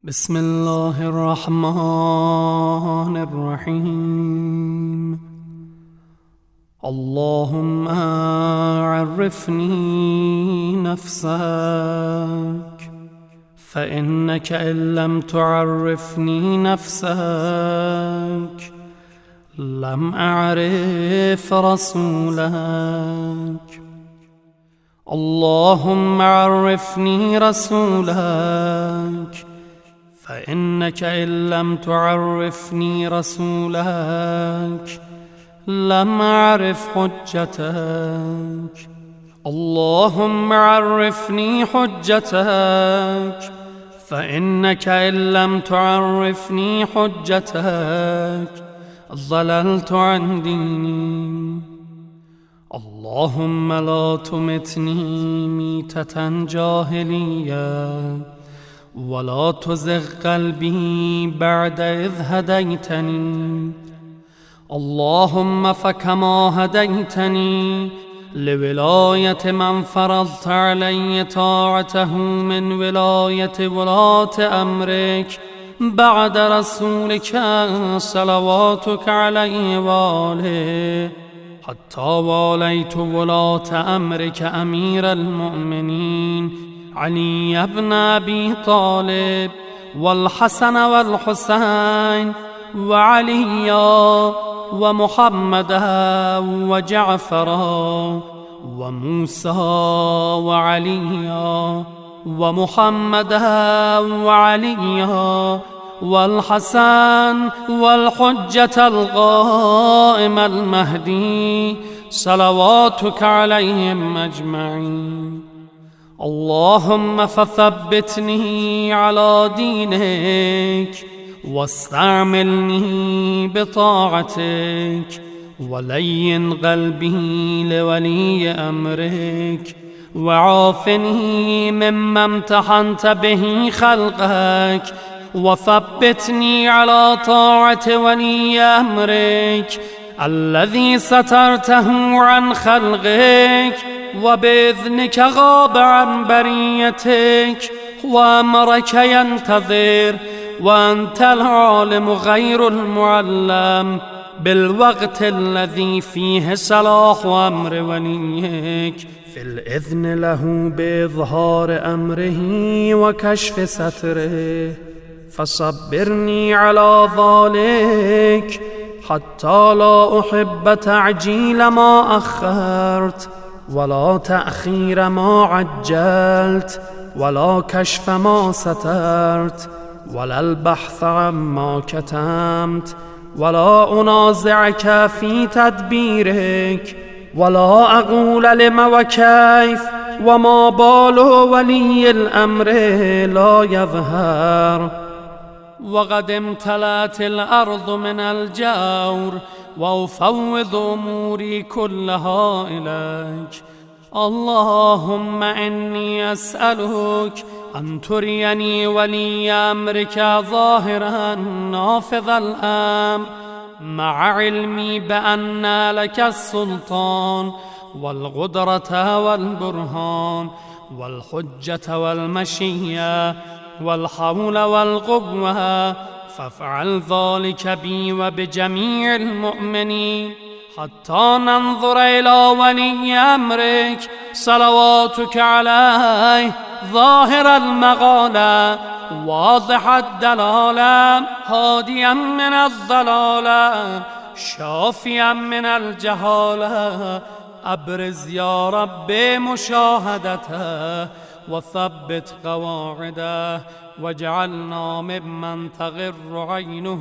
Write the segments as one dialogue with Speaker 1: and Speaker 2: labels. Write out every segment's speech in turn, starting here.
Speaker 1: بسم الله الرحمن الرحيم. اللهم عرفني نفسك، فإنك إن لم تعرفني نفسك لم أعرف رسولك. اللهم عرفني رسولك، فإنك إن لم تعرفني رسولك لم أعرف حجتك. اللهم عرفني حجتك، فإنك إن لم تعرفني حجتك ضللت عن ديني. اللهم لا تمتني ميتة جاهلية، ولا تزغ قلبي بعد إذ هديتني. اللهم فكما هديتني لولاية من فرضت علي طاعته من ولاية ولاة أمرك بعد رسولك صلواتك عليه وآله، حتى واليت ولاة أمرك أمير المؤمنين علي بن أبي طالب والحسن والحسين وعليا ومحمدا وجعفرا وموسى وعليا ومحمدا وعليا والحسن والحجة القائم المهدي صلواتك عليهم أجمعين. اللهم فثبتني على دينك، واستعملني بطاعتك، ولين قلبي لولي أمرك، وعافني مما امتحنت به خلقك، وثبتني على طاعة ولي أمرك الذي سترته عن خلقك وبإذنك غاب عن بريتك وأمرك ينتظر، وأنت العالم غير المعلم بالوقت الذي فيه صلاح أمر وليك في الإذن له بإظهار أمره وكشف ستره. فصبرني على ذلك حتى لا أحب تعجيل ما أخرت، ولا تأخير ما عجلت، ولا كشف ما سترت، ولا البحث عما كتمت، ولا أنازعك في تدبيرك، ولا أقول لم وكيف وما بال ولي الأمر لا يظهر. وقد امتلأت الأرض من الجور، وأفوض أموري كلها إليك. اللهم إني أسألك أن تريني ولي أمرك ظاهرا نافذ الأمر، مع علمي بأن لك السلطان والقدرة والبرهان والحجة والمشية والحول والقوة، فافعل ذلك بي وبجميع المؤمنين حتى ننظر إلى ولي أمرك صلواتك عليه ظاهر المقالة واضح الدلالة، هاديا من الضلالة شافيا من الجهالة. أبرز يا رب مشاهدته وثبت قواعده، واجعلنا ممن تغر عينه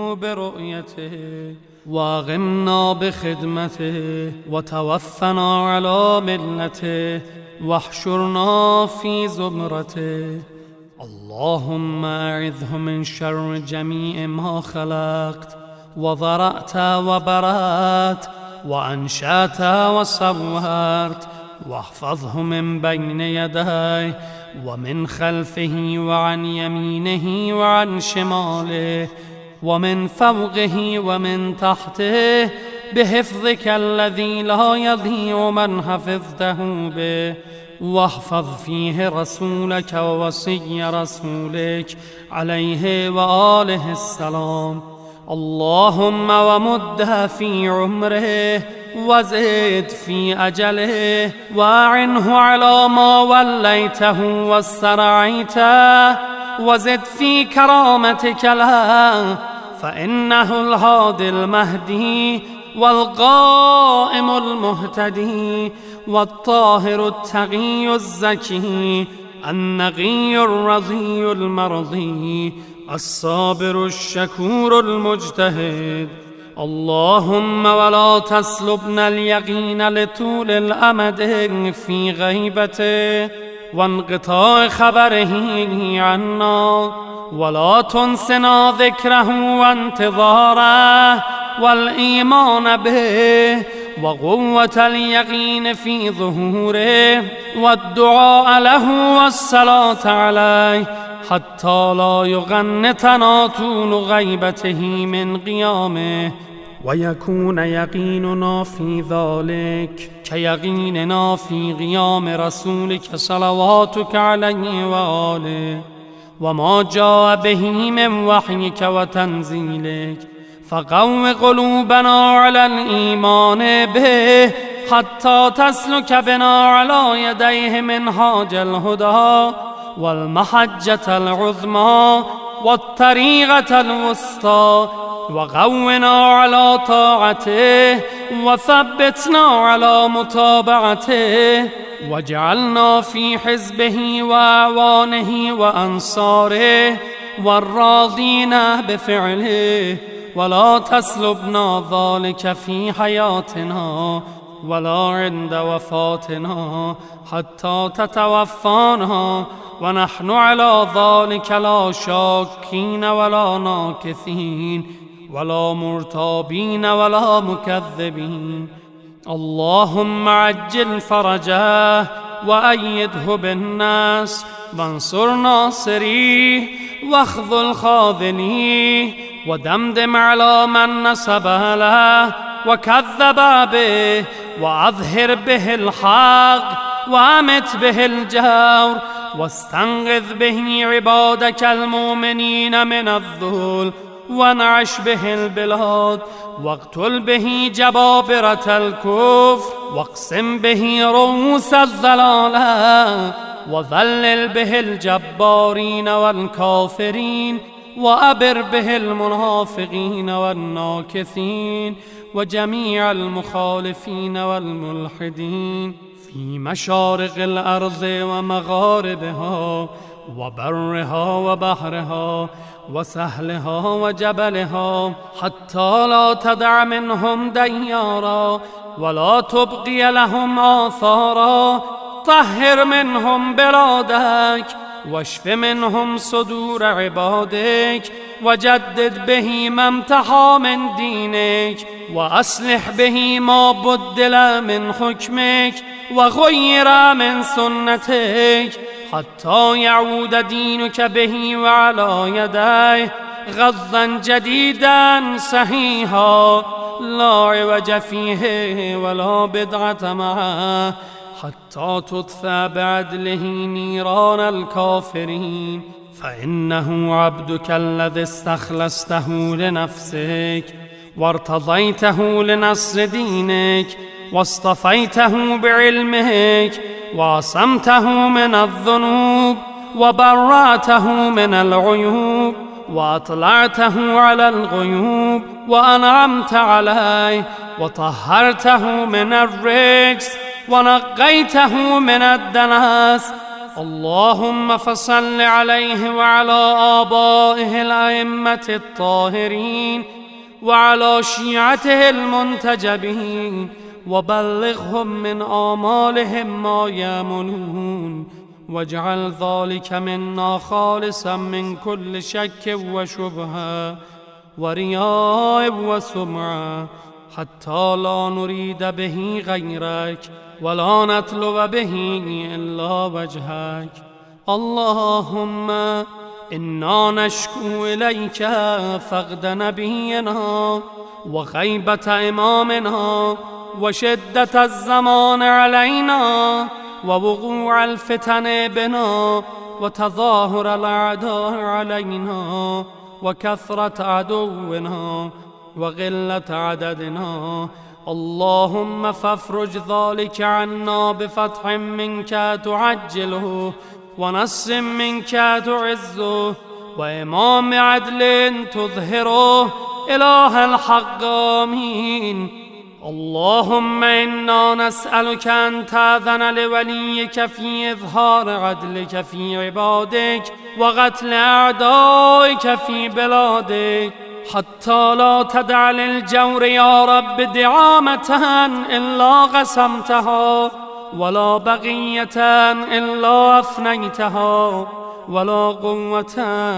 Speaker 1: برؤيته، واغمنا بخدمته، وتوفنا على ملته، واحشرنا في زمرته. اللهم أعذه من شر جميع ما خلقت، وضرأت وبرأت، وأنشأت وصورت، واحفظه من بين يديه ومن خلفه وعن يمينه وعن شماله ومن فوقه ومن تحته بحفظك الذي لا يضيع من حفظته به، واحفظ فيه رسولك ووصي رسولك عليه وآله السلام. اللهم ومده في عمره وزد في أجله وأعنه على ما وليته واسترعيته وزد في كرامتك له، فإنه الهادي المهدي والقائم المهتدي والطاهر التقي الزكي النقي الرضي المرضي الصابر الشكور المجتهد. اللهم ولا تسلبنا اليقين لطول الأمد في غيبته وانقطاع خبره عنا، ولا تنسنا ذكره وانتظاره والإيمان به وقوة اليقين في ظهوره والدعاء له والصلاة عليه حتى لا يغنتنا طول غيبته من قيامه، ويكون يقيننا في ذلك كيقيننا في قيام رسولك صلواتك عليه وآله وما جاء به من وحيك وتنزيلك، فقو قلوبنا على الإيمان به حتى تسلك بنا على يديه منهاج الهدى والمحجة العظمى والطريقة الوسطى، وقونا على طاعته وثبتنا على متابعته، واجعلنا في حزبه وأعوانه وأنصاره والراضين بفعله، ولا تسلبنا ذلك في حياتنا ولا عند وفاتنا حتى تتوفانا ونحن على ذلك لا شاكين ولا ناكثين ولا مرتابين ولا مكذبين. اللهم عجل فرجه وأيده بالناس وانصر ناصريه واخذل خاذليه ودمدم على من نسب له وكذب به وأظهر به الحق وأمت به الجور واستنقذ به عبادك المؤمنين من الذل وانعش به البلاد واقتل به جبابرة الكفر واقسم به رؤوس الضلالة وذلل به الجبارين والكافرين وأبر به المنافقين والناكثين وجميع المخالفين والملحدين في مشارق الأرض ومغاربها وبرها وبحرها وسهلها وجبلها، حتى لا تدع منهم ديارا ولا تبقي لهم آثارا. طهر منهم بلادك واشف منهم صدور عبادك وجدد به ما امتحى من دينك وأصلح به ما بدل من حكمك وغير من سنتك حتى يعود دينك به وعلى يديه غضا جديدا صحيحا لا عوج فيه ولا بدعة معه، حتى تطفى بعدله نيران الكافرين. فإنه عبدك الذي استخلصته لنفسك وارتضيته لنصر دينك واصطفيته بعلمك وعصمته من الذنوب وبرأته من العيوب وأطلعته على الغيوب وأنعمت عليه وطهرته من الرجس ونقيته من الدنس. اللهم فصل عليه وعلى آبائه الأئمة الطاهرين وعلى شيعته المنتجبين وبلغهم من آمالهم ما يأملون، واجعل ذلك منا خالصا من كل شك وشبهة ورياء وسمعة، حتى لا نريد به غيرك ولا نطلب به إلا وجهك. اللهم إنا نشكو إليك فقد نبينا وغيبة إمامنا وشدة الزمان علينا ووقوع الفتن بنا وتظاهر الأعداء علينا وكثرة عدونا وقلة عددنا. اللهم فافرج ذلك عنا بفتح منك تعجله ونصر منك تعزه وإمام عدل تظهره إله الحق. آمين. اللهم إنا نسألك أن تأذن لوليك في إظهار عدلك في عبادك وقتل أعدائك في بلادك، حتى لا تدع للجور يا رب دعامة إلا قسمتها، ولا بقية إلا أفنيتها، ولا قوة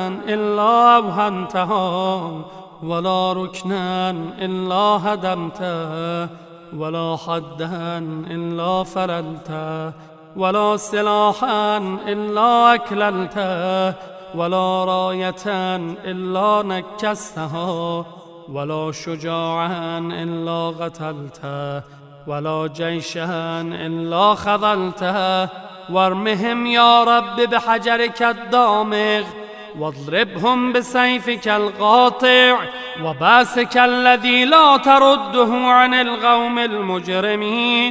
Speaker 1: إلا أوهنتها، ولا ركنا إلا هدمته، ولا حدا إلا فللته، ولا سلاحا إلا أكللته، ولا راية إلا نكستها، ولا شجاعا إلا قتلته، ولا جيشا إلا خذلته. وارمهم يا رب بحجرك الدامغ، واضربهم بسيفك القاطع وباسك الذي لا ترده عن القوم المجرمين.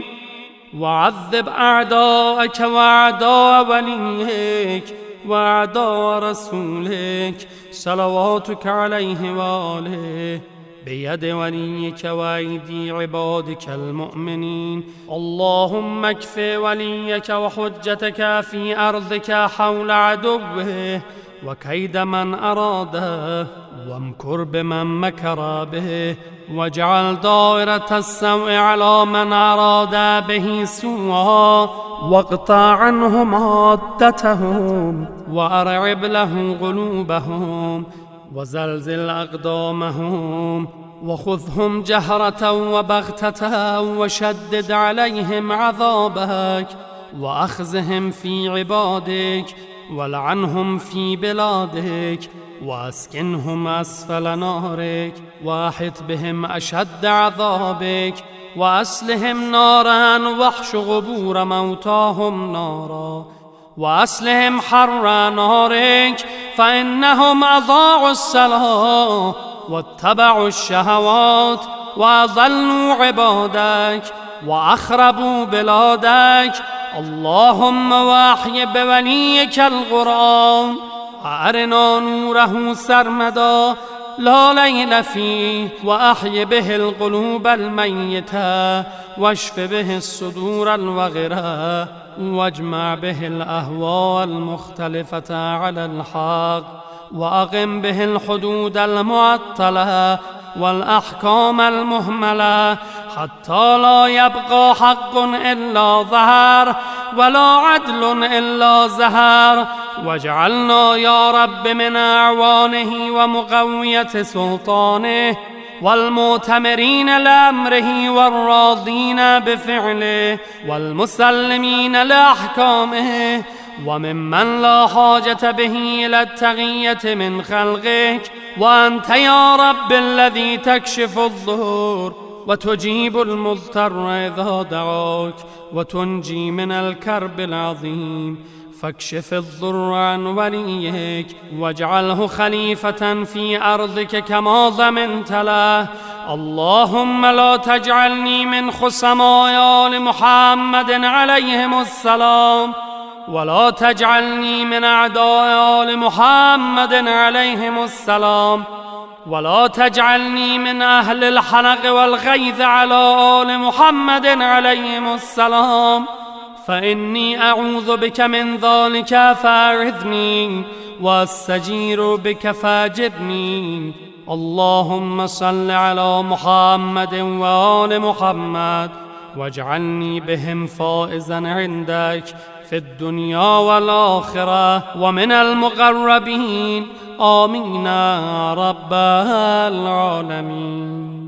Speaker 1: وعذب أعداءك وأعداء وليك وأعداء رسولك صلواتك عليه وآله بيد وليك وأيدي عبادك المؤمنين. اللهم اكف وليك وحجتك في أرضك حول عدوه وكيد من أراده، وامكر بمن مكر به، واجعل دائرة السوء على من أراد به سوءا، واقطع عنهم عادتهم، وأرعب له قلوبهم، وزلزل أقدامهم، وخذهم جهرة وبغتة، وشدد عليهم عذابك، وأخزهم في عبادك، ولعنهم في بلادك، واسكنهم أسفل نارك، واحت بهم أشد عذابك، وأسلهم نارا، واحش غبور موتاهم نارا، وأسلهم حر نارك، فإنهم أضاعوا الصلاة واتبعوا الشهوات وأضلوا عبادك وأخربوا بلادك. اللهم واحي بوليك القرآن، وأرنا نوره سرمدا لا ليل فيه، وأحي به القلوب الميتة، واشف به الصدور الوغرة، واجمع به الأهواء المختلفة على الحق، وأقم به الحدود المعطلة والأحكام المهملة، حتى لا يبقى حق إلا ظهر، ولا عدل إلا زهر. واجعلنا يا رب من أعوانه ومقوية سلطانه، والمؤتمرين لأمره، والراضين بفعله، والمسلمين لأحكامه، وممن لا حاجة به إلى التقية من خلقك. وأنت يا رب الذي تكشف الظهور وتجيب المضطر إذا دعاك، وتنجي من الكرب العظيم. فاكشف الضر عن وليك، واجعله خليفة في أرضك كما ضمنت له. اللهم لا تجعلني من خصماء آل محمد عليهم السلام، ولا تجعلني من أعداء آل محمد عليهم السلام، ولا تجعلني من أهل الحنق والغيظ على آل محمد عليهم السلام، فإني أعوذ بك من ذلك فأعذني، واستجير بك فاجرني. اللهم صل على محمد وآل محمد، واجعلني بهم فائزا عندك في الدنيا والآخرة ومن المقربين. آمين رب العالمين.